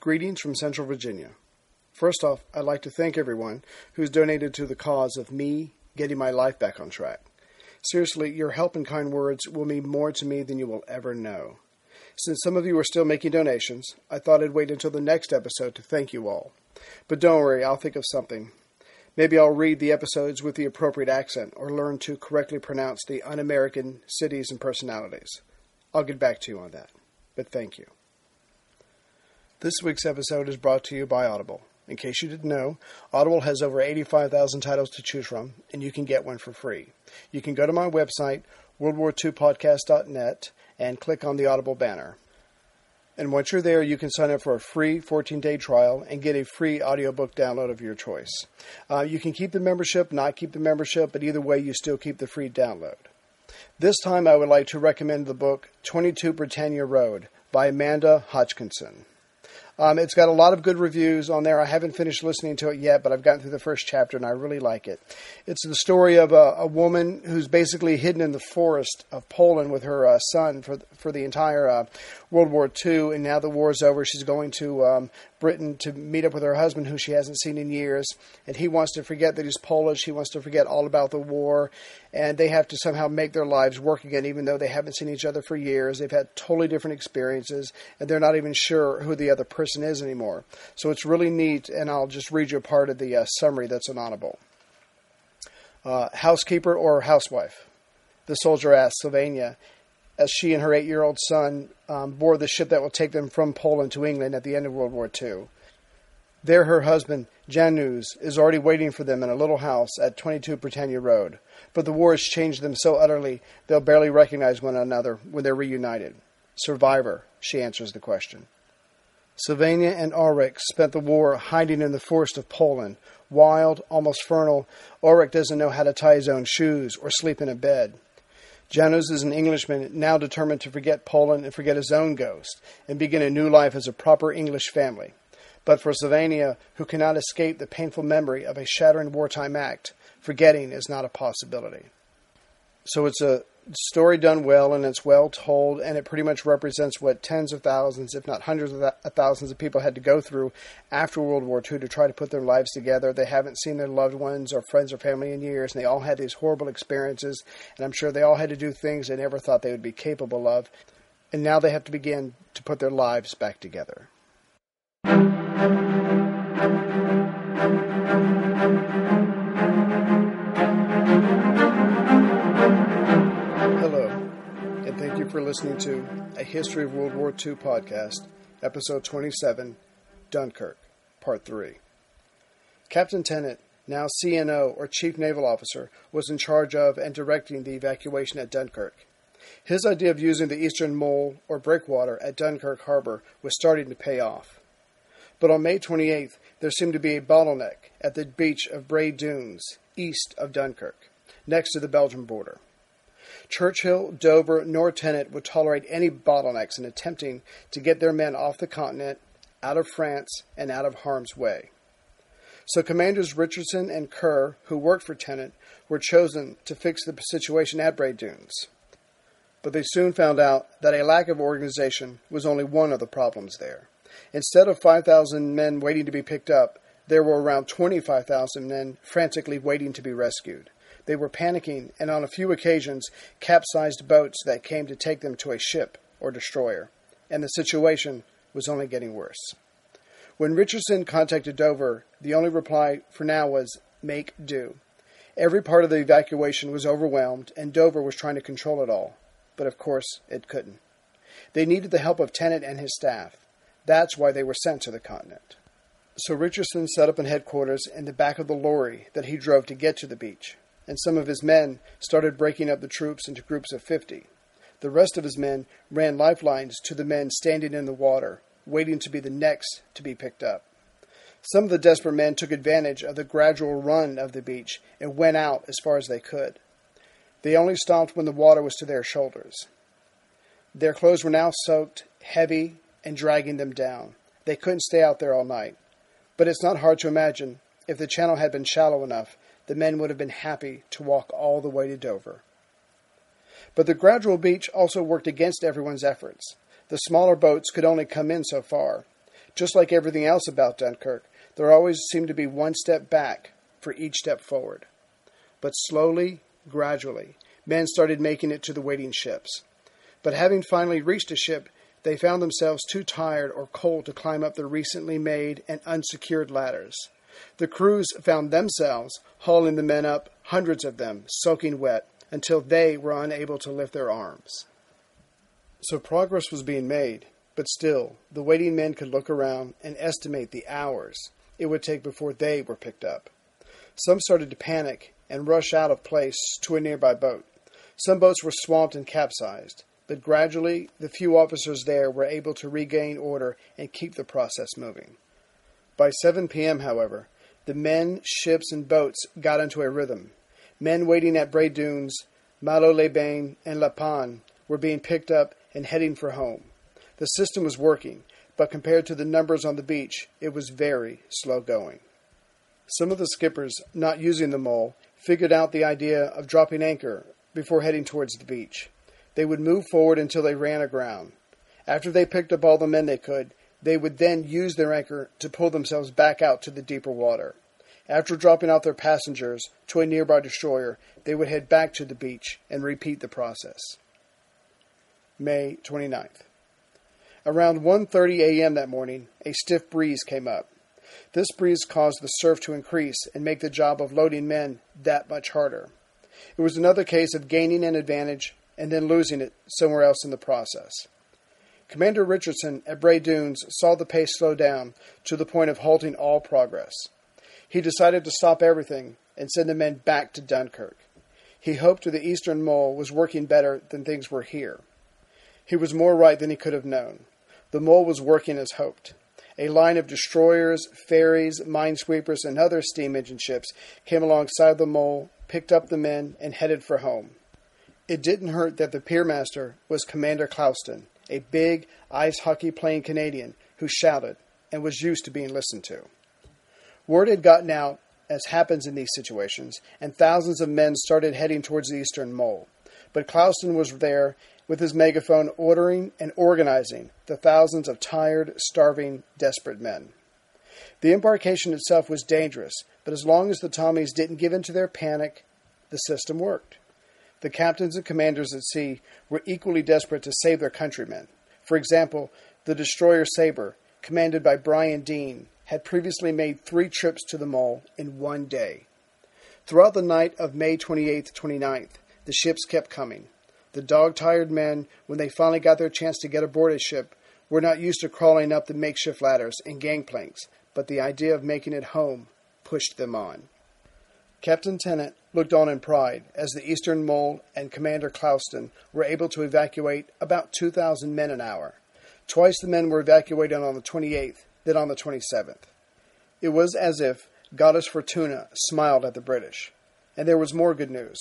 Greetings from Central Virginia. First off, I'd like to thank everyone who's donated to the cause of me getting my life back on track. Seriously, your help and kind words will mean more to me than you will ever know. Since some of you are still making donations, I thought I'd wait until the next episode to thank you all. But don't worry, I'll think of something. Maybe I'll read the episodes with the appropriate accent or learn to correctly pronounce the un-American cities and personalities. I'll get back to you on that. But thank you. This week's episode is brought to you by Audible. In case you didn't know, Audible has over 85,000 titles to choose from, and you can get one for free. You can go to my website, worldwar2podcast.net, and click on the Audible banner. And once you're there, you can sign up for a free 14-day trial and get a free audiobook download of your choice. You can keep the membership, not keep the membership, but either way, you still keep the free download. This time, I would like to recommend the book 22 Britannia Road by Amanda Hodgkinson. It's got a lot of good reviews on there. I haven't finished listening to it yet, but I've gotten through the first chapter, and I really like it. It's the story of a woman who's basically hidden in the forest of Poland with her son for the entire World War II, and now the war's over, she's going to Britain to meet up with her husband, who she hasn't seen in years, and he wants to forget that he's Polish. He wants to forget all about the war, and they have to somehow make their lives work again, even though they haven't seen each other for years. They've had totally different experiences, and they're not even sure who the other person is anymore. So it's really neat, and I'll just read you a part of the summary that's on Audible. Housekeeper or housewife? The soldier asked Sylvania, as she and her 8-year-old son board the ship that will take them from Poland to England at the end of World War II. There her husband, Janusz, is already waiting for them in a little house at 22 Britannia Road. But the war has changed them so utterly, they'll barely recognize one another when they're reunited. Survivor, she answers the question. Sylvania and Ulrich spent the war hiding in the forest of Poland. Wild, almost fertile, Ulrich doesn't know how to tie his own shoes or sleep in a bed. Janusz is an Englishman now determined to forget Poland and forget his own ghost and begin a new life as a proper English family. But for Sylvania, who cannot escape the painful memory of a shattering wartime act, forgetting is not a possibility. So it's a story done well, and it's well told, and it pretty much represents what tens of thousands, if not hundreds of thousands of people had to go through after World War II to try to put their lives together. They haven't seen their loved ones or friends or family in years, and they all had these horrible experiences, and I'm sure they all had to do things they never thought they would be capable of, and now they have to begin to put their lives back together. Thank you for listening to A History of World War II podcast, episode 27, Dunkirk, part 3. Captain Tennant, now CNO or Chief Naval Officer, was in charge of and directing the evacuation at Dunkirk. His idea of using the eastern mole or breakwater at Dunkirk Harbor was starting to pay off. But on May 28th, there seemed to be a bottleneck at the beach of Bray Dunes, east of Dunkirk, next to the Belgian border. Churchill, Dover, nor Tennant would tolerate any bottlenecks in attempting to get their men off the continent, out of France, and out of harm's way. So Commanders Richardson and Kerr, who worked for Tennant, were chosen to fix the situation at Bray Dunes. But they soon found out that a lack of organization was only one of the problems there. Instead of 5,000 men waiting to be picked up, there were around 25,000 men frantically waiting to be rescued. They were panicking, and on a few occasions, capsized boats that came to take them to a ship or destroyer, and the situation was only getting worse. When Richardson contacted Dover, the only reply for now was, make do. Every part of the evacuation was overwhelmed, and Dover was trying to control it all. But of course, it couldn't. They needed the help of Tennant and his staff. That's why they were sent to the continent. So Richardson set up in headquarters in the back of the lorry that he drove to get to the beach, and some of his men started breaking up the troops into groups of 50. The rest of his men ran lifelines to the men standing in the water, waiting to be the next to be picked up. Some of the desperate men took advantage of the gradual run of the beach and went out as far as they could. They only stopped when the water was to their shoulders. Their clothes were now soaked, heavy, and dragging them down. They couldn't stay out there all night. But it's not hard to imagine, if the channel had been shallow enough, the men would have been happy to walk all the way to Dover. But the gradual beach also worked against everyone's efforts. The smaller boats could only come in so far. Just like everything else about Dunkirk, there always seemed to be one step back for each step forward. But slowly, gradually, men started making it to the waiting ships. But having finally reached a ship, they found themselves too tired or cold to climb up the recently made and unsecured ladders. The crews found themselves hauling the men up, hundreds of them, soaking wet, until they were unable to lift their arms. So progress was being made, but still, the waiting men could look around and estimate the hours it would take before they were picked up. Some started to panic and rush out of place to a nearby boat. Some boats were swamped and capsized, but gradually the few officers there were able to regain order and keep the process moving. By 7 p.m., however, the men, ships, and boats got into a rhythm. Men waiting at Bray Dunes, Malo-les-Bains, and La Panne were being picked up and heading for home. The system was working, but compared to the numbers on the beach, it was very slow going. Some of the skippers, not using the mole, figured out the idea of dropping anchor before heading towards the beach. They would move forward until they ran aground. After they picked up all the men they could, they would then use their anchor to pull themselves back out to the deeper water. After dropping off their passengers to a nearby destroyer, they would head back to the beach and repeat the process. May 29th. Around 1:30 a.m. that morning, a stiff breeze came up. This breeze caused the surf to increase and make the job of loading men that much harder. It was another case of gaining an advantage and then losing it somewhere else in the process. Commander Richardson at Bray Dunes saw the pace slow down to the point of halting all progress. He decided to stop everything and send the men back to Dunkirk. He hoped the Eastern Mole was working better than things were here. He was more right than he could have known. The Mole was working as hoped. A line of destroyers, ferries, minesweepers, and other steam engine ships came alongside the Mole, picked up the men, and headed for home. It didn't hurt that the piermaster was Commander Clouston, a big ice hockey playing Canadian who shouted and was used to being listened to. Word had gotten out, as happens in these situations, and thousands of men started heading towards the Eastern Mole. But Clouston was there with his megaphone ordering and organizing the thousands of tired, starving, desperate men. The embarkation itself was dangerous, but as long as the Tommies didn't give in to their panic, the system worked. The captains and commanders at sea were equally desperate to save their countrymen. For example, the destroyer Sabre, commanded by Brian Deane, had previously made 3 trips to the Mole in one day. Throughout the night of May 28th-29th, the ships kept coming. The dog-tired men, when they finally got their chance to get aboard a ship, were not used to crawling up the makeshift ladders and gangplanks, but the idea of making it home pushed them on. Captain Tennant looked on in pride as the Eastern Mole and Commander Clouston were able to evacuate about 2,000 men an hour. Twice the men were evacuated on the 28th, then on the 27th. It was as if Goddess Fortuna smiled at the British. And there was more good news.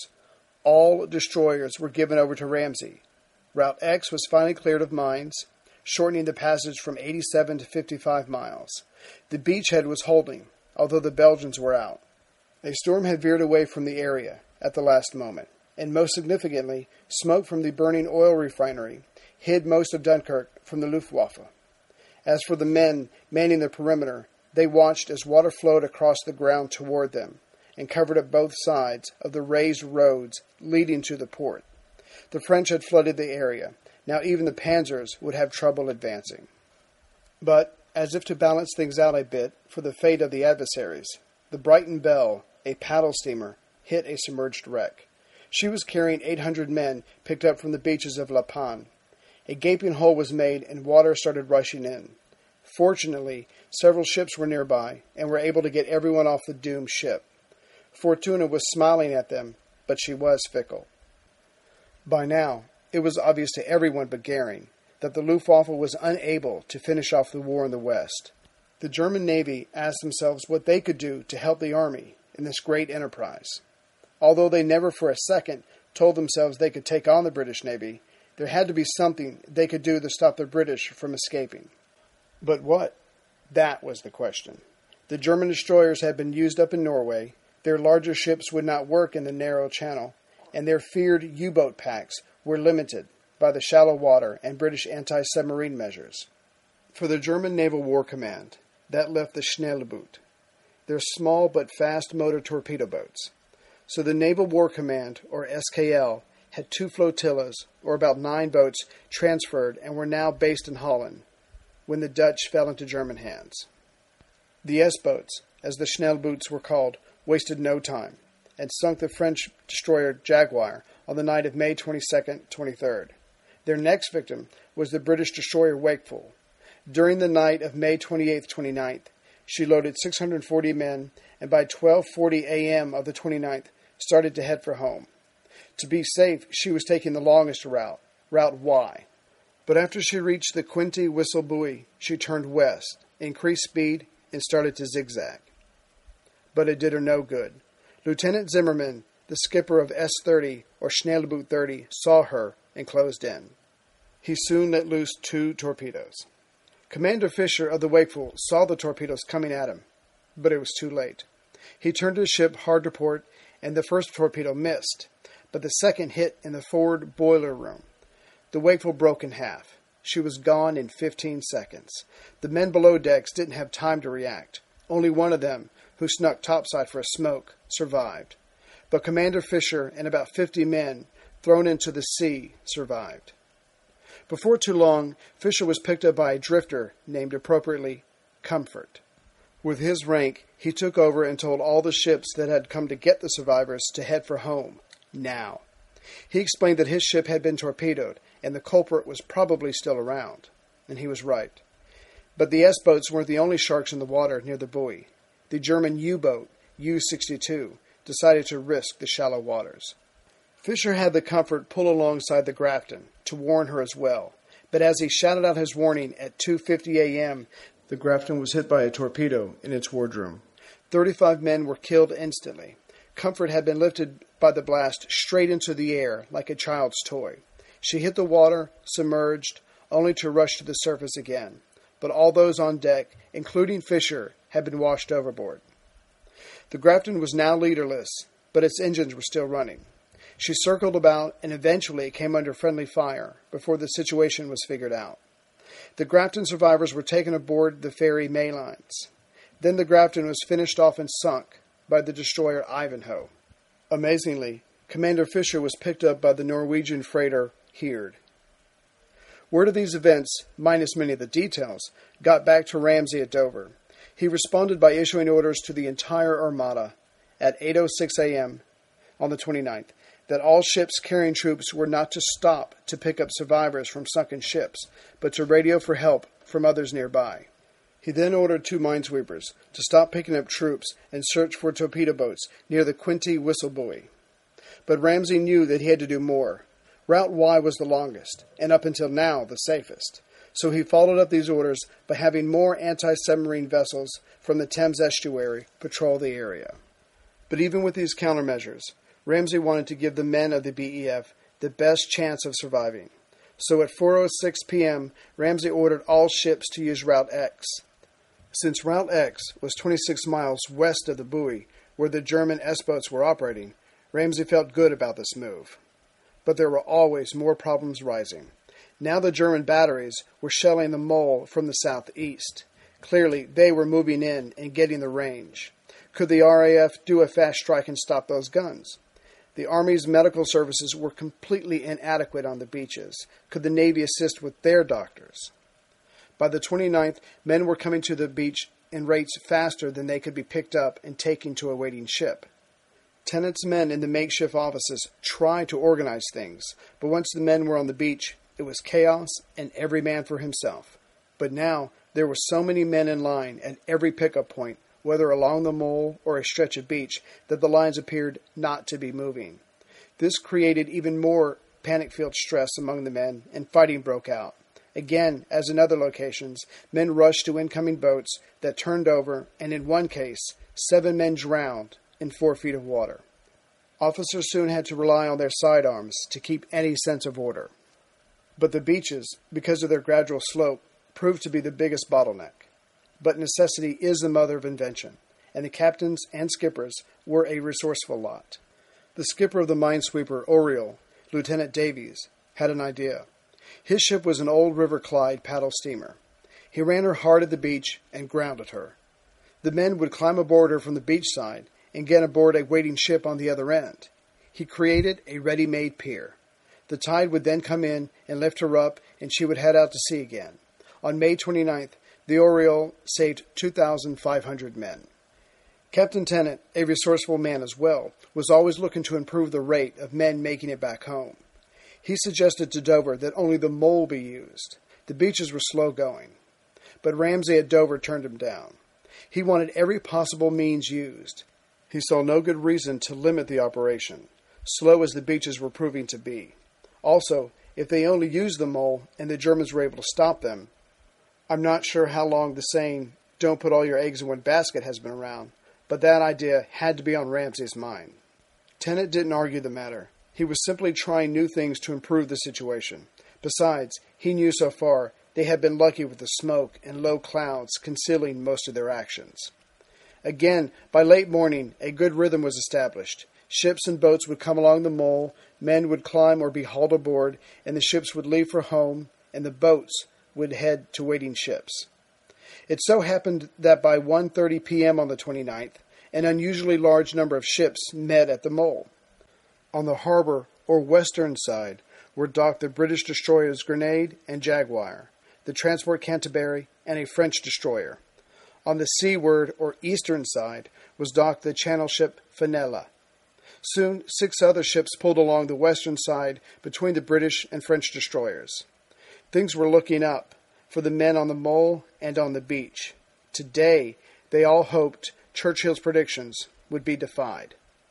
All destroyers were given over to Ramsay. Route X was finally cleared of mines, shortening the passage from 87 to 55 miles. The beachhead was holding, although the Belgians were out. A storm had veered away from the area at the last moment, and most significantly, smoke from the burning oil refinery hid most of Dunkirk from the Luftwaffe. As for the men manning the perimeter, they watched as water flowed across the ground toward them and covered up both sides of the raised roads leading to the port. The French had flooded the area. Now even the panzers would have trouble advancing. But, as if to balance things out a bit for the fate of the adversaries, the Brighton Belle, a paddle steamer, hit a submerged wreck. She was carrying 800 men picked up from the beaches of La Panne. A gaping hole was made and water started rushing in. Fortunately, several ships were nearby and were able to get everyone off the doomed ship. Fortuna was smiling at them, but she was fickle. By now, it was obvious to everyone but Goering that the Luftwaffe was unable to finish off the war in the West. The German Navy asked themselves what they could do to help the Army in this great enterprise. Although they never for a second told themselves they could take on the British Navy, there had to be something they could do to stop the British from escaping. But what? That was the question. The German destroyers had been used up in Norway, their larger ships would not work in the narrow channel, and their feared U-boat packs were limited by the shallow water and British anti-submarine measures. For the German Naval War Command, that left the Schnellboot. They're small but fast motor torpedo boats. So the Naval War Command, or SKL, had 2 flotillas, or about 9 boats, transferred and were now based in Holland when the Dutch fell into German hands. The S-boats, as the Schnellboots were called, wasted no time and sunk the French destroyer Jaguar on the night of May 22nd, 23rd. Their next victim was the British destroyer Wakeful. During the night of May 28th, 29th, she loaded 640 men and by 12:40 a.m. of the 29th started to head for home. To be safe, she was taking the longest route, Route Y. But after she reached the Quinte Whistle Buoy, she turned west, increased speed, and started to zigzag. But it did her no good. Lieutenant Zimmerman, the skipper of S-30 or Schnellboot 30, saw her and closed in. He soon let loose 2 torpedoes. Commander Fisher of the Wakeful saw the torpedoes coming at him, but it was too late. He turned his ship hard to port, and the first torpedo missed, but the second hit in the forward boiler room. The Wakeful broke in half. She was gone in 15 seconds. The men below decks didn't have time to react. Only one of them, who snuck topside for a smoke, survived. But Commander Fisher and about 50 men, thrown into the sea, survived. Before too long, Fisher was picked up by a drifter named appropriately Comfort. With his rank, he took over and told all the ships that had come to get the survivors to head for home, now. He explained that his ship had been torpedoed, and the culprit was probably still around. And he was right. But the S-boats weren't the only sharks in the water near the buoy. The German U-boat, U-62, decided to risk the shallow waters. Fisher had the Comfort pull alongside the Grafton to warn her as well, but as he shouted out his warning at 2:50 a.m., the Grafton was hit by a torpedo in its wardroom. 35 men were killed instantly. Comfort had been lifted by the blast straight into the air like a child's toy. She hit the water, submerged, only to rush to the surface again. But all those on deck, including Fisher, had been washed overboard. The Grafton was now leaderless, but its engines were still running. She circled about and eventually came under friendly fire before the situation was figured out. The Grafton survivors were taken aboard the ferry Maylines. Then the Grafton was finished off and sunk by the destroyer Ivanhoe. Amazingly, Commander Fisher was picked up by the Norwegian freighter Heard. Word of these events, minus many of the details, got back to Ramsay at Dover. He responded by issuing orders to the entire armada at 8:06 a.m. on the 29th that all ships carrying troops were not to stop to pick up survivors from sunken ships, but to radio for help from others nearby. He then ordered 2 minesweepers to stop picking up troops and search for torpedo boats near the Quinte Whistle Buoy. But Ramsay knew that he had to do more. Route Y was the longest, and up until now the safest. So he followed up these orders by having more anti-submarine vessels from the Thames estuary patrol the area. But even with these countermeasures, Ramsay wanted to give the men of the BEF the best chance of surviving. So at 4:06 p.m., Ramsay ordered all ships to use Route X. Since Route X was 26 miles west of the buoy where the German S-boats were operating, Ramsay felt good about this move. But there were always more problems rising. Now the German batteries were shelling the mole from the southeast. Clearly, they were moving in and getting the range. Could the RAF do a fast strike and stop those guns? The Army's medical services were completely inadequate on the beaches. Could the Navy assist with their doctors? By the 29th, men were coming to the beach in rates faster than they could be picked up and taken to a waiting ship. Tennant's men in the makeshift offices tried to organize things, but once the men were on the beach, it was chaos and every man for himself. But now, there were so many men in line at every pickup point, whether along the mole or a stretch of beach, that the lines appeared not to be moving. This created even more panic-filled stress among the men, and fighting broke out. Again, as in other locations, men rushed to incoming boats that turned over, and in one case, 7 men drowned in 4 feet of water. Officers soon had to rely on their sidearms to keep any sense of order. But the beaches, because of their gradual slope, proved to be the biggest bottleneck. But necessity is the mother of invention, and the captains and skippers were a resourceful lot. The skipper of the minesweeper Oriole, Lieutenant Davies, had an idea. His ship was an old River Clyde paddle steamer. He ran her hard at the beach and grounded her. The men would climb aboard her from the beach side and get aboard a waiting ship on the other end. He created a ready-made pier. The tide would then come in and lift her up, and she would head out to sea again. On May 29th, the Oriole saved 2,500 men. Captain Tennant, a resourceful man as well, was always looking to improve the rate of men making it back home. He suggested to Dover that only the Mole be used. The beaches were slow going. But Ramsay at Dover turned him down. He wanted every possible means used. He saw no good reason to limit the operation, slow as the beaches were proving to be. Also, if they only used the Mole and the Germans were able to stop them, I'm not sure how long the saying, "don't put all your eggs in one basket," has been around, but that idea had to be on Ramsay's mind. Tennant didn't argue the matter. He was simply trying new things to improve the situation. Besides, he knew so far they had been lucky with the smoke and low clouds concealing most of their actions. Again, by late morning, a good rhythm was established. Ships and boats would come along the Mole, men would climb or be hauled aboard, and the ships would leave for home, and the boats would head to waiting ships. It so happened that by 1:30 p.m. on the 29th, an unusually large number of ships met at the Mole. On the harbor, or western side, were docked the British destroyers Grenade and Jaguar, the transport Canterbury, and a French destroyer. On the seaward, or eastern side, was docked the Channel ship Fenella. Soon, 6 other ships pulled along the western side between the British and French destroyers. Things were looking up for the men on the Mole and on the beach. Today, they all hoped Churchill's predictions would be defied.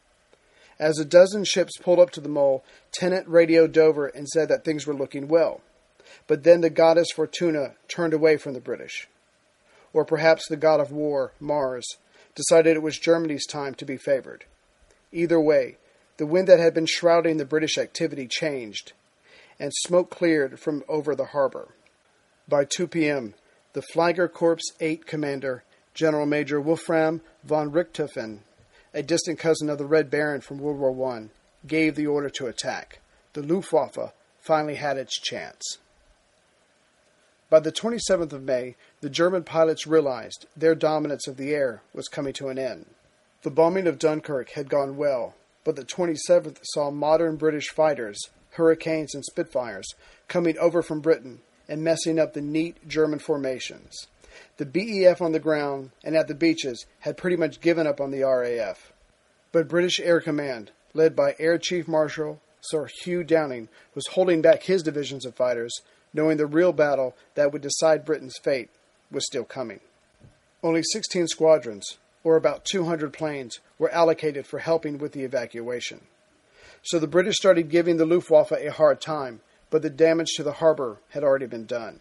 As a dozen ships pulled up to the Mole, Tennant radioed Dover and said that things were looking well. But then the goddess Fortuna turned away from the British. Or perhaps the god of war, Mars, decided it was Germany's time to be favored. Either way, the wind that had been shrouding the British activity changed, and smoke cleared from over the harbor. By 2 p.m., the Flieger Corps 8 commander, General Major Wolfram von Richthofen, a distant cousin of the Red Baron from World War I, gave the order to attack. The Luftwaffe finally had its chance. By the 27th of May, the German pilots realized their dominance of the air was coming to an end. The bombing of Dunkirk had gone well, but the 27th saw modern British fighters, Hurricanes and Spitfires, coming over from Britain and messing up the neat German formations. The BEF on the ground and at the beaches had pretty much given up on the RAF. But British Air Command, led by Air Chief Marshal Sir Hugh Downing, was holding back his divisions of fighters, knowing the real battle that would decide Britain's fate was still coming. Only 16 squadrons, or about 200 planes, were allocated for helping with the evacuation. So the British started giving the Luftwaffe a hard time, but the damage to the harbor had already been done.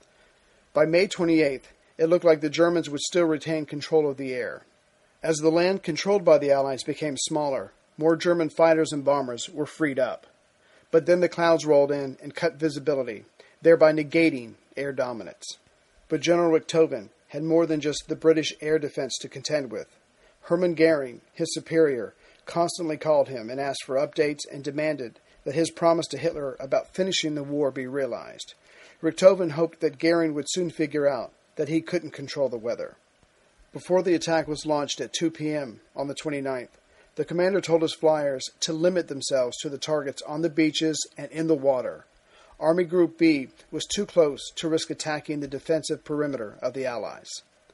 By May 28th, it looked like the Germans would still retain control of the air. As the land controlled by the Allies became smaller, more German fighters and bombers were freed up. But then the clouds rolled in and cut visibility, thereby negating air dominance. But General Richthofen had more than just the British air defense to contend with. Hermann Goering, his superior, constantly called him and asked for updates and demanded that his promise to Hitler about finishing the war be realized. Richthofen hoped that Goering would soon figure out that he couldn't control the weather. Before the attack was launched at 2 p.m. on the 29th, the commander told his flyers to limit themselves to the targets on the beaches and in the water. Army Group B was too close to risk attacking the defensive perimeter of the Allies.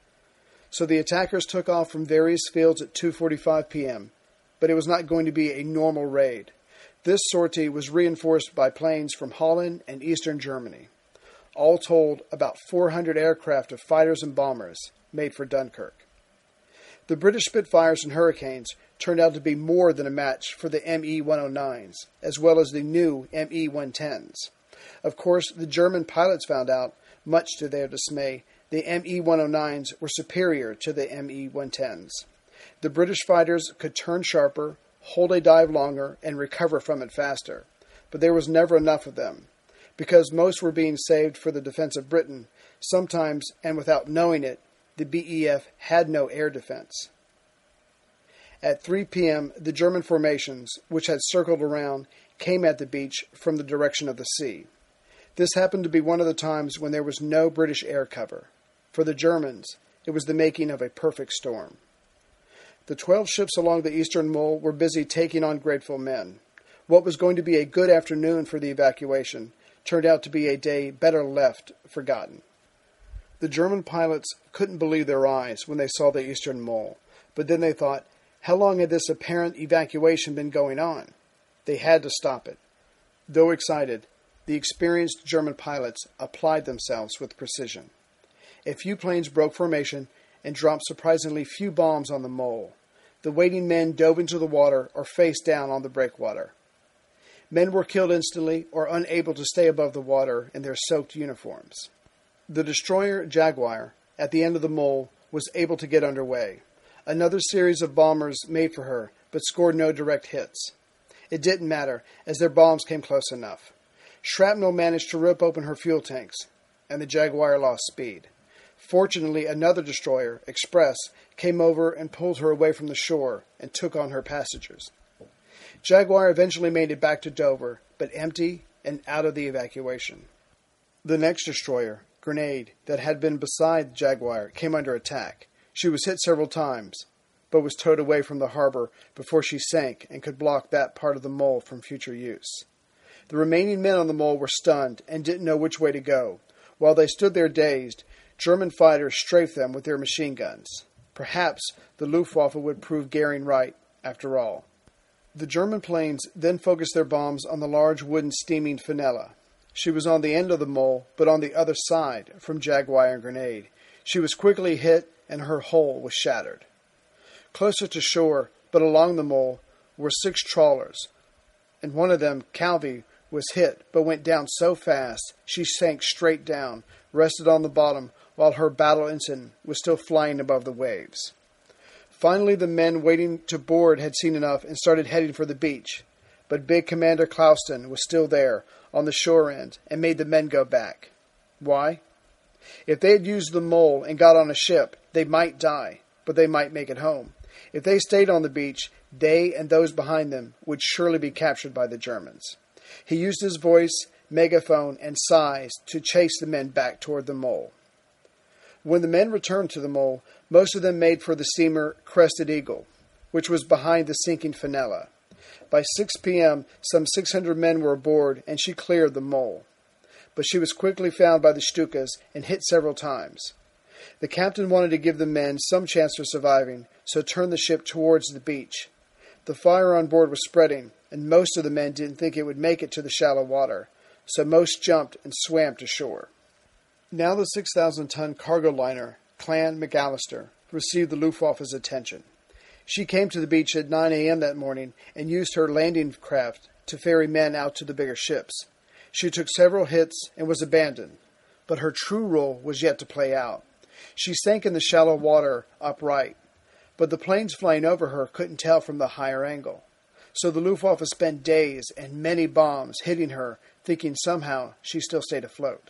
So the attackers took off from various fields at 2:45 p.m., but it was not going to be a normal raid. This sortie was reinforced by planes from Holland and eastern Germany. All told, about 400 aircraft of fighters and bombers made for Dunkirk. The British Spitfires and Hurricanes turned out to be more than a match for the ME-109s, as well as the new ME-110s. Of course, the German pilots found out, much to their dismay, the ME-109s were superior to the ME-110s. The British fighters could turn sharper, hold a dive longer, and recover from it faster. But there was never enough of them. Because most were being saved for the defense of Britain, sometimes, and without knowing it, the BEF had no air defense. At 3 p.m., the German formations, which had circled around, came at the beach from the direction of the sea. This happened to be one of the times when there was no British air cover. For the Germans, it was the making of a perfect storm. The 12 ships along the eastern mole were busy taking on grateful men. What was going to be a good afternoon for the evacuation turned out to be a day better left forgotten. The German pilots couldn't believe their eyes when they saw the eastern mole, but then they thought, how long had this apparent evacuation been going on? They had to stop it. Though excited, the experienced German pilots applied themselves with precision. A few planes broke formation and dropped surprisingly few bombs on the mole. The waiting men dove into the water or face down on the breakwater. Men were killed instantly or unable to stay above the water in their soaked uniforms. The destroyer Jaguar, at the end of the mole, was able to get underway. Another series of bombers made for her, but scored no direct hits. It didn't matter, as their bombs came close enough. Shrapnel managed to rip open her fuel tanks, and the Jaguar lost speed. Fortunately, another destroyer, Express, came over and pulled her away from the shore and took on her passengers. Jaguar eventually made it back to Dover, but empty and out of the evacuation. The next destroyer, Grenade, that had been beside the Jaguar, came under attack. She was hit several times, but was towed away from the harbor before she sank and could block that part of the mole from future use. The remaining men on the mole were stunned and didn't know which way to go. While they stood there dazed, German fighters strafed them with their machine guns. Perhaps the Luftwaffe would prove Goering right, after all. The German planes then focused their bombs on the large wooden steaming Fenella. She was on the end of the mole, but on the other side from Jaguar and Grenade. She was quickly hit, and her hull was shattered. Closer to shore, but along the mole, were 6 trawlers, and one of them, Calvi, was hit, but went down so fast she sank straight down, rested on the bottom, while her battle ensign was still flying above the waves. Finally, the men waiting to board had seen enough and started heading for the beach, but big Commander Clouston was still there, on the shore end, and made the men go back. Why? If they had used the mole and got on a ship, they might die, but they might make it home. If they stayed on the beach, they and those behind them would surely be captured by the Germans. He used his voice, megaphone, and sighs to chase the men back toward the mole. When the men returned to the mole, most of them made for the steamer Crested Eagle, which was behind the sinking Fenella. By 6 p.m., some 600 men were aboard, and she cleared the mole. But she was quickly found by the Stukas and hit several times. The captain wanted to give the men some chance for surviving, so turned the ship towards the beach. The fire on board was spreading, and most of the men didn't think it would make it to the shallow water, so most jumped and swam to shore. Now the 6,000-ton cargo liner, Clan McAllister, received the Luftwaffe's attention. She came to the beach at 9 a.m. that morning and used her landing craft to ferry men out to the bigger ships. She took several hits and was abandoned, but her true role was yet to play out. She sank in the shallow water upright, but the planes flying over her couldn't tell from the higher angle. So the Luftwaffe spent days and many bombs hitting her, thinking somehow she still stayed afloat.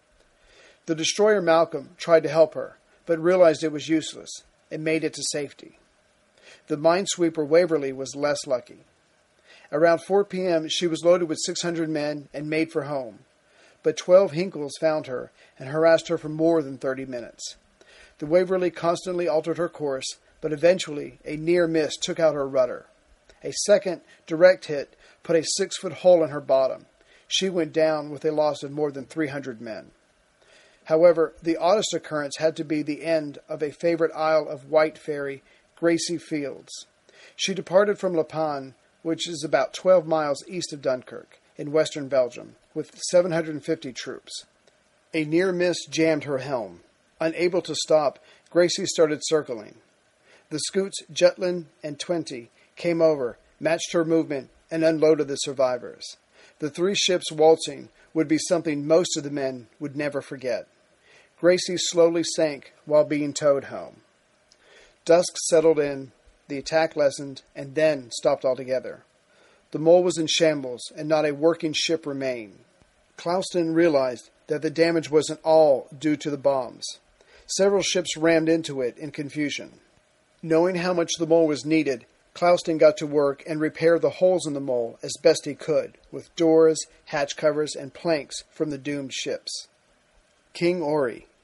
The destroyer Malcolm tried to help her, but realized it was useless and made it to safety. The minesweeper Waverly was less lucky. Around 4 p.m., she was loaded with 600 men and made for home, but 12 Hinkles found her and harassed her for more than 30 minutes. The Waverly constantly altered her course, but eventually a near miss took out her rudder. A second direct hit put a 6-foot hole in her bottom. She went down with a loss of more than 300 men. However, the oddest occurrence had to be the end of a favorite Isle of Wight ferry, Gracie Fields. She departed from La Panne, which is about 12 miles east of Dunkirk, in western Belgium, with 750 troops. A near miss jammed her helm. Unable to stop, Gracie started circling. The scoots Jutland and Twente came over, matched her movement, and unloaded the survivors. The 3 ships waltzing would be something most of the men would never forget. Gracie slowly sank while being towed home. Dusk settled in, the attack lessened, and then stopped altogether. The mole was in shambles, and not a working ship remained. Clouston realized that the damage wasn't all due to the bombs. Several ships rammed into it in confusion. Knowing how much the mole was needed, Clouston got to work and repaired the holes in the mole as best he could, with doors, hatch covers, and planks from the doomed ships. King Ori,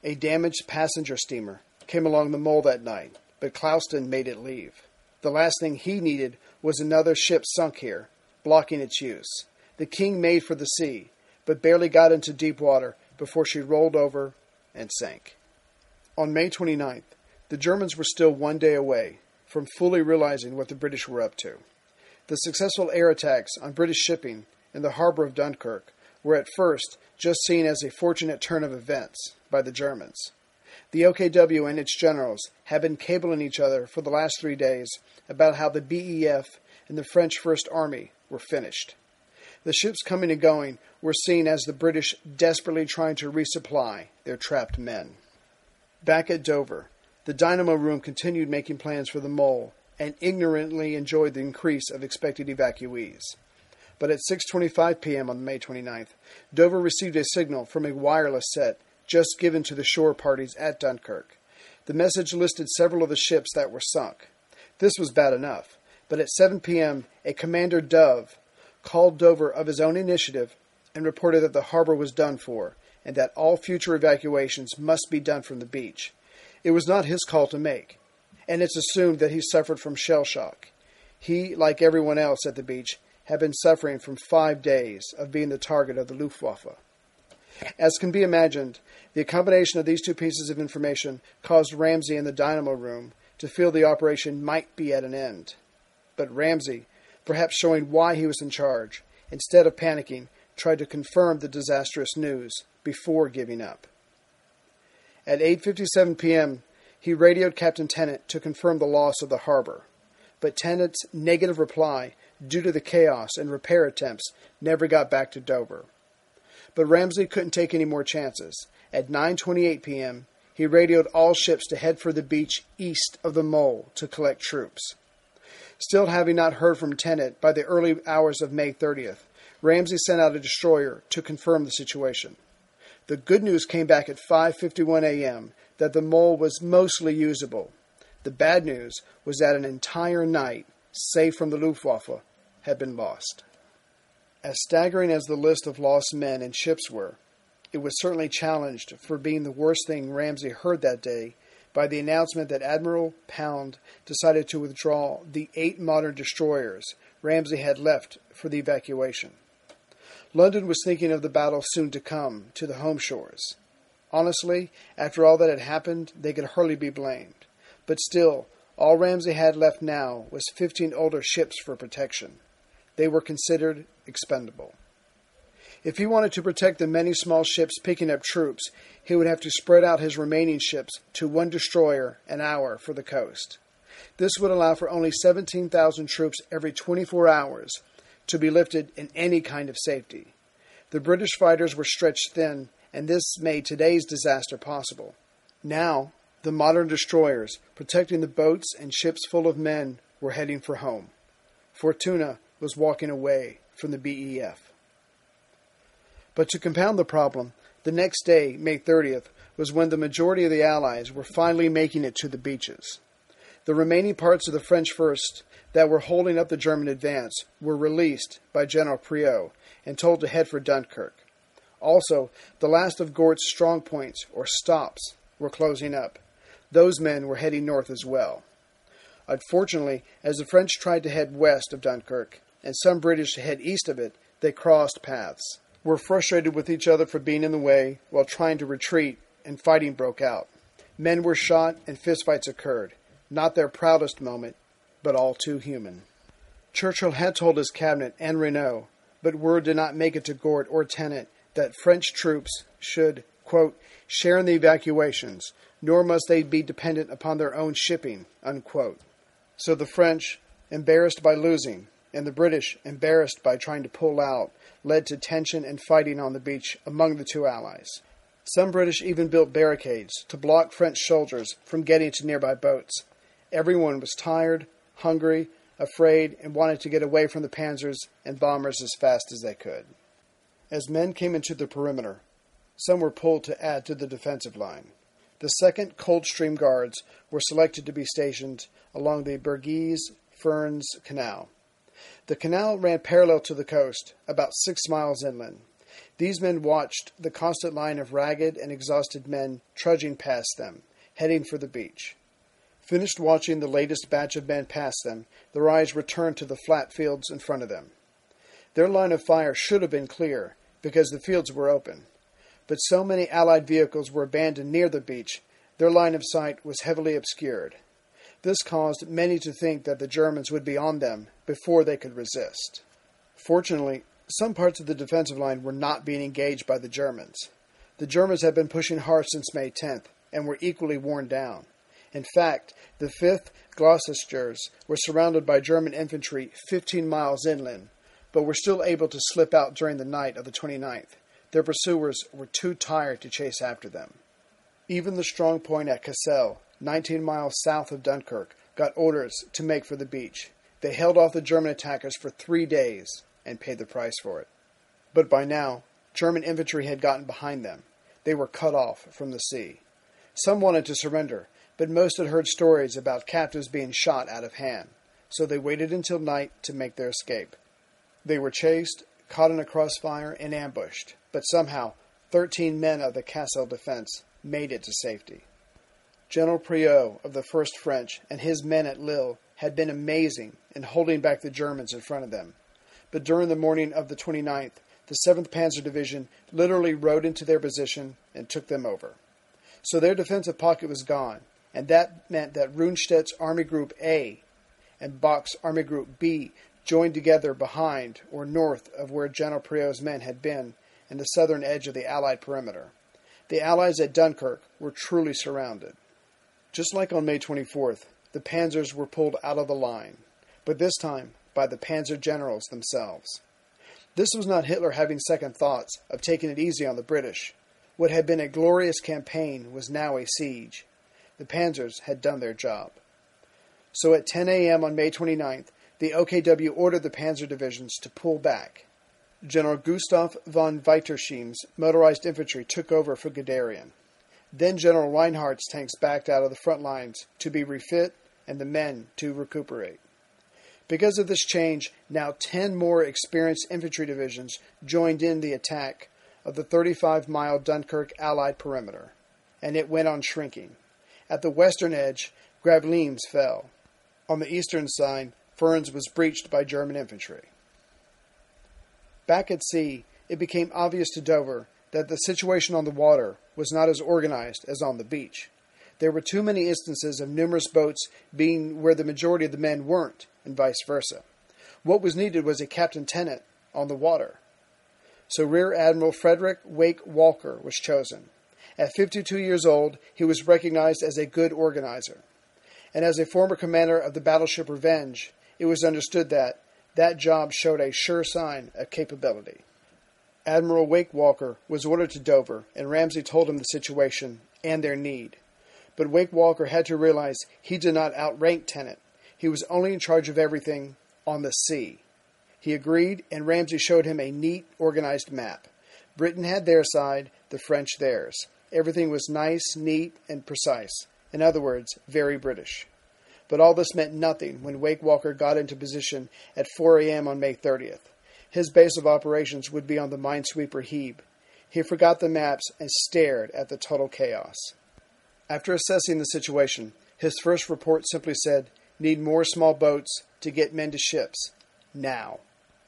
A damaged passenger steamer came along the mole that night, but Clouston made it leave. The last thing he needed was another ship sunk here, blocking its use. The King made for the sea, but barely got into deep water before she rolled over and sank. On May 29th, the Germans were still one day away from fully realizing what the British were up to. The successful air attacks on British shipping in the harbor of Dunkirk were at first just seen as a fortunate turn of events by the Germans. The OKW and its generals had been cabling each other for the last 3 days about how the BEF and the French First Army were finished. The ships coming and going were seen as the British desperately trying to resupply their trapped men. Back at Dover, the dynamo room continued making plans for the mole and ignorantly enjoyed the increase of expected evacuees. But at 6:25 p.m. on May 29th, Dover received a signal from a wireless set just given to the shore parties at Dunkirk. The message listed several of the ships that were sunk. This was bad enough, but at 7 p.m., a Commander Dove called Dover of his own initiative and reported that the harbor was done for and that all future evacuations must be done from the beach. It was not his call to make, and it's assumed that he suffered from shell shock. He, like everyone else at the beach, had been suffering from 5 days of being the target of the Luftwaffe. As can be imagined, the combination of these two pieces of information caused Ramsey in the dynamo room to feel the operation might be at an end. But Ramsey, perhaps showing why he was in charge, instead of panicking, tried to confirm the disastrous news before giving up. At 8:57 p.m., he radioed Captain Tennant to confirm the loss of the harbor, but Tennant's negative reply, due to the chaos and repair attempts, never got back to Dover. But Ramsey couldn't take any more chances. At 9:28 p.m., he radioed all ships to head for the beach east of the mole to collect troops. Still having not heard from Tennant by the early hours of May 30th, Ramsey sent out a destroyer to confirm the situation. The good news came back at 5:51 a.m. that the mole was mostly usable. The bad news was that an entire night, safe from the Luftwaffe, had been lost. As staggering as the list of lost men and ships were, it was certainly challenged for being the worst thing Ramsey heard that day by the announcement that Admiral Pound decided to withdraw the 8 modern destroyers Ramsey had left for the evacuation. London was thinking of the battle soon to come to the home shores. Honestly, after all that had happened, they could hardly be blamed. But still, all Ramsey had left now was 15 older ships for protection. They were considered expendable. If he wanted to protect the many small ships picking up troops, he would have to spread out his remaining ships to 1 destroyer an hour for the coast. This would allow for only 17,000 troops every 24 hours to be lifted in any kind of safety. The British fighters were stretched thin, and this made today's disaster possible. Now, the modern destroyers, protecting the boats and ships full of men, were heading for home. Fortuna was walking away from the BEF. But to compound the problem, the next day, May 30th, was when the majority of the Allies were finally making it to the beaches. The remaining parts of the French First that were holding up the German advance were released by General Priaulx and told to head for Dunkirk. Also, the last of Gort's strong points, or stops, were closing up. Those men were heading north as well. Unfortunately, as the French tried to head west of Dunkirk, and some British to head east of it, they crossed paths, were frustrated with each other for being in the way while trying to retreat, and fighting broke out. Men were shot and fistfights occurred. Not their proudest moment, but all too human. Churchill had told his cabinet and Renault, but word did not make it to Gort or Tennant that French troops should, quote, share in the evacuations, nor must they be dependent upon their own shipping, unquote. So the French, embarrassed by losing, and the British, embarrassed by trying to pull out, led to tension and fighting on the beach among the two allies. Some British even built barricades to block French soldiers from getting to nearby boats. Everyone was tired, hungry, afraid, and wanted to get away from the panzers and bombers as fast as they could. As men came into the perimeter, some were pulled to add to the defensive line. The 2nd Coldstream Guards were selected to be stationed along the Bergues-Furnes Canal. The canal ran parallel to the coast, about 6 miles inland. These men watched the constant line of ragged and exhausted men trudging past them, heading for the beach. Finished watching the latest batch of men pass them, their eyes returned to the flat fields in front of them. Their line of fire should have been clear, because the fields were open. But so many Allied vehicles were abandoned near the beach, their line of sight was heavily obscured. This caused many to think that the Germans would be on them before they could resist. Fortunately, some parts of the defensive line were not being engaged by the Germans. The Germans had been pushing hard since May 10th and were equally worn down. In fact, the 5th Gloucesters were surrounded by German infantry 15 miles inland, but were still able to slip out during the night of the 29th. Their pursuers were too tired to chase after them. Even the strong point at Cassel, 19 miles south of Dunkirk, got orders to make for the beach. They held off the German attackers for 3 days and paid the price for it. But by now, German infantry had gotten behind them. They were cut off from the sea. Some wanted to surrender, but most had heard stories about captives being shot out of hand, so they waited until night to make their escape. They were chased, caught in a crossfire, and ambushed, but somehow 13 men of the Cassel defense made it to safety. General Priaulx of the 1st French and his men at Lille had been amazing in holding back the Germans in front of them. But during the morning of the 29th, the 7th Panzer Division literally rode into their position and took them over. So their defensive pocket was gone, and that meant that Rundstedt's Army Group A and Bock's Army Group B joined together behind or north of where General Priaulx's men had been in the southern edge of the Allied perimeter. The Allies at Dunkirk were truly surrounded. Just like on May 24th, the panzers were pulled out of the line, but this time by the panzer generals themselves. This was not Hitler having second thoughts of taking it easy on the British. What had been a glorious campaign was now a siege. The panzers had done their job. So at 10 a.m. on May 29th, the OKW ordered the panzer divisions to pull back. General Gustav von Weitersheim's motorized infantry took over for Guderian. Then General Reinhardt's tanks backed out of the front lines to be refit and the men to recuperate. Because of this change, now 10 more experienced infantry divisions joined in the attack of the 35-mile Dunkirk Allied perimeter, and it went on shrinking. At the western edge, Gravelines fell. On the eastern side, Furnes was breached by German infantry. Back at sea, it became obvious to Dover that the situation on the water was not as organized as on the beach. There were too many instances of numerous boats being where the majority of the men weren't, and vice versa. What was needed was a captain-tenant on the water. So Rear Admiral Frederick Wake Walker was chosen. At 52 years old, he was recognized as a good organizer. And as a former commander of the battleship Revenge, it was understood that that job showed a sure sign of capability. Admiral Wake Walker was ordered to Dover, and Ramsay told him the situation and their need. But Wake Walker had to realize he did not outrank Tennant. He was only in charge of everything on the sea. He agreed, and Ramsay showed him a neat, organized map. Britain had their side, the French theirs. Everything was nice, neat, and precise. In other words, very British. But all this meant nothing when Wake Walker got into position at 4 a.m. on May 30th. His base of operations would be on the minesweeper Hebe. He forgot the maps and stared at the total chaos. After assessing the situation, his first report simply said, "Need more small boats to get men to ships. Now."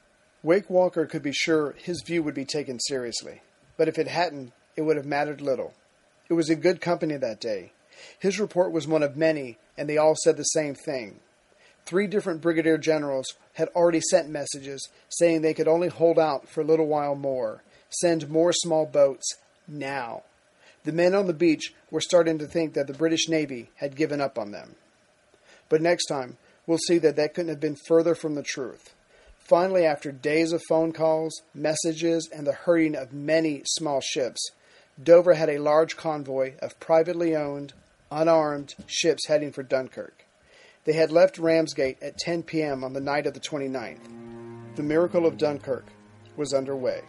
Wake Walker could be sure his view would be taken seriously. But if it hadn't, it would have mattered little. It was in good company that day. His report was one of many, and they all said the same thing. 3 different brigadier generals had already sent messages saying they could only hold out for a little while more. Send more small boats, now. The men on the beach were starting to think that the British Navy had given up on them. But next time, we'll see that couldn't have been further from the truth. Finally, after days of phone calls, messages, and the hurrying of many small ships, Dover had a large convoy of privately owned, unarmed ships heading for Dunkirk. They had left Ramsgate at 10 p.m. on the night of the 29th. The miracle of Dunkirk was underway.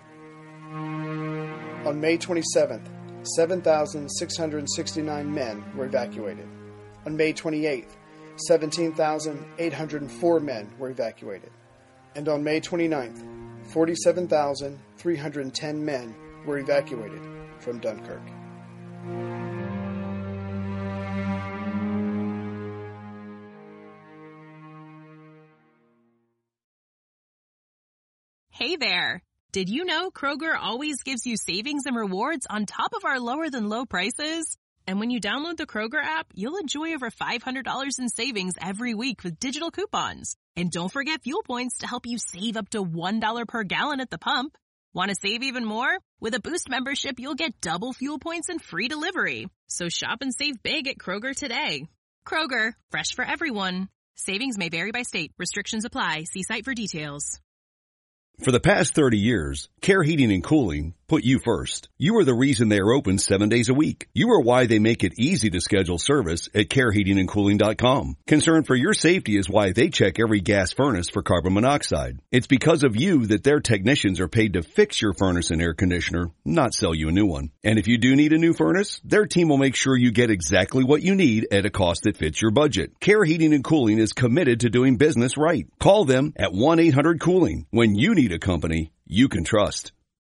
On May 27th, 7,669 men were evacuated. On May 28th, 17,804 men were evacuated. And on May 29th, 47,310 men were evacuated from Dunkirk. Hey there! Did you know Kroger always gives you savings and rewards on top of our lower-than-low prices? And when you download the Kroger app, you'll enjoy over $500 in savings every week with digital coupons. And don't forget fuel points to help you save up to $1 per gallon at the pump. Want to save even more? With a Boost membership, you'll get double fuel points and free delivery. So shop and save big at Kroger today. Kroger, fresh for everyone. Savings may vary by state. Restrictions apply. See site for details. For the past 30 years, Care Heating and Cooling put you first. You are the reason they are open 7 days a week. You are why they make it easy to schedule service at careheatingandcooling.com. Concern for your safety is why they check every gas furnace for carbon monoxide. It's because of you that their technicians are paid to fix your furnace and air conditioner, not sell you a new one. And if you do need a new furnace, their team will make sure you get exactly what you need at a cost that fits your budget. Care Heating and Cooling is committed to doing business right. Call them at 1-800-COOLING when you need a company you can trust.